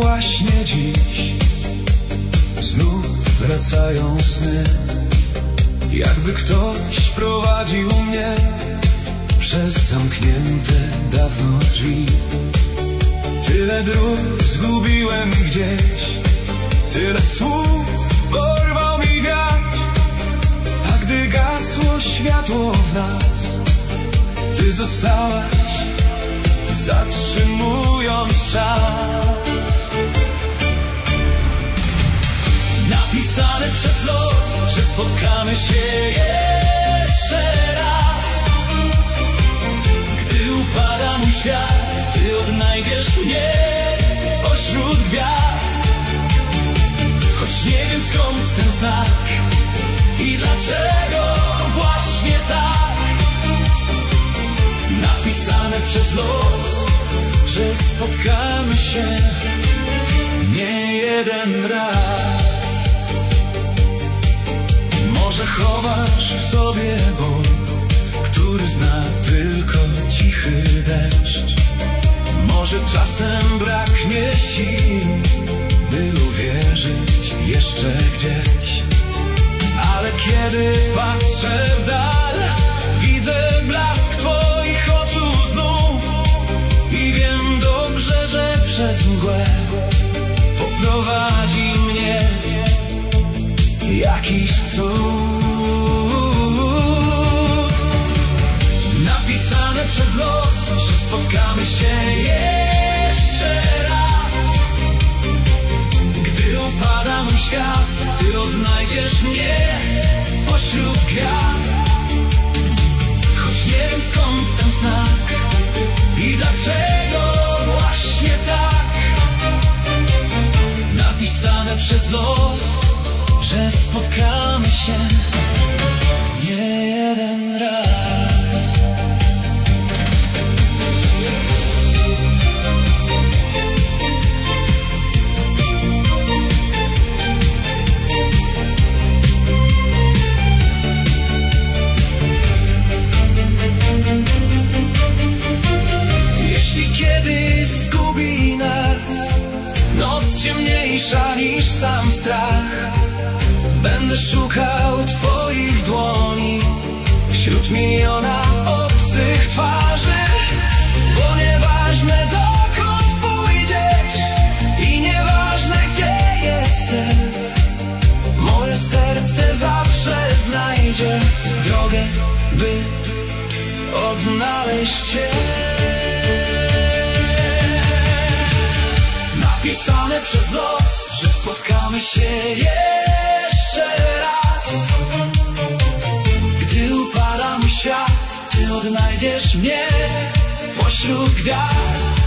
właśnie dziś znów wracają sny, jakby ktoś prowadził mnie przez zamknięte dawno drzwi. Tyle dróg zgubiłem gdzieś, tyle słów porwał mi wiatr, a gdy gasło światło w nas, ty zostałaś, zatrzymując czas. Napisane przez los, że spotkamy się jeszcze raz. Gdy upada mój świat, ty odnajdziesz mnie pośród gwiazd. Choć nie wiem skąd ten znak i dlaczego właśnie tak. Napisane przez los, że spotkamy się nie jeden raz. Może chowasz w sobie ból, który zna tylko cichy deszcz. Może czasem braknie sił, by uwierzyć jeszcze gdzieś. Ale kiedy patrzę w dal, widzę blask twoich oczu znów i wiem dobrze, że przez mgłę poprowadzi mnie jakiś cud. Napisane przez los, że spotkamy się jeszcze raz. Gdy upada mój świat, ty odnajdziesz mnie pośród gwiazd. Choć nie wiem skąd ten znak i dlaczego właśnie tak. Napisane przez los, że spotkamy się nie jeden raz. Jeśli kiedyś zgubi nas noc ciemniejsza niż sam strach, będę szukał twoich dłoni wśród miliona obcych twarzy. Bo nieważne dokąd pójdziesz i nieważne gdzie jest cel, moje serce zawsze znajdzie drogę, by odnaleźć cię. Napisane przez los, że spotkamy się jeszcze raz. Gdy upada mój świat, ty odnajdziesz mnie pośród gwiazd.